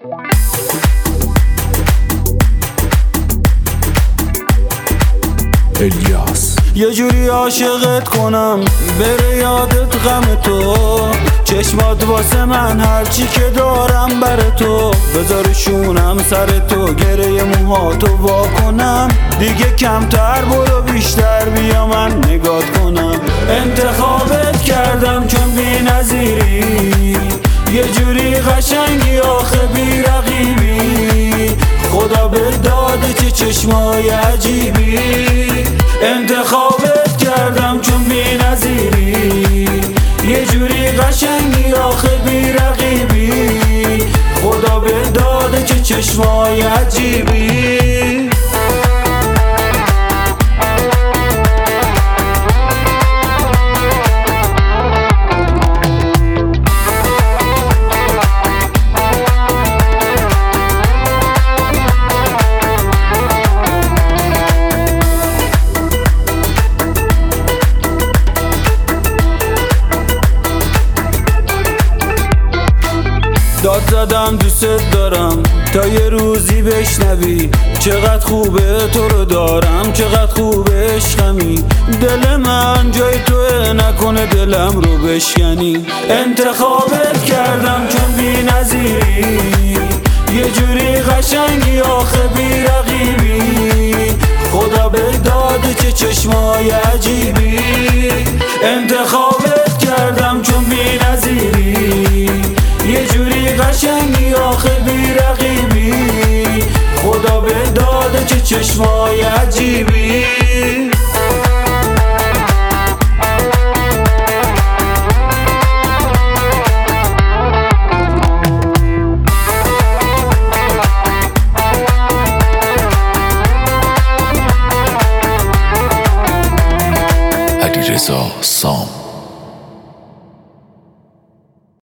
الیاس. یه جوری عاشقت کنم بره یادت غم تو، چشمات واسه من هرچی که دارم بر تو، بذارشونم سر تو، گره موهاتو وا کنم، دیگه کمتر برو بیشتر بیا من نگات کنم. انتخابت کردم چون بی نظیری، یه جوری قشنگی آخه بی رقیبی، خدا به داده چه چشمای عجیبی. انتخابت کردم چون بی نظیری، یه جوری قشنگی آخه بی رقیبی، خدا به داده چه چشمای عجیبی. داد زدم دوست دارم تا یه روزی بشنوی، چقدر خوبه تو رو دارم، چقدر خوبه عشقمی، دل من جای توه نکنه دلم رو بشکنی. انتخابت کردم چون بی نظیری، یه جوری قشنگی آخه بی رقیبی، خدا به داده چه چشمای عجیبی. انتخابت کردم چون بی نظیری، یه جوری قشنگی آخه بی رقیبی، خدا به داده چه چشمای عجیبی. علیرضا سام.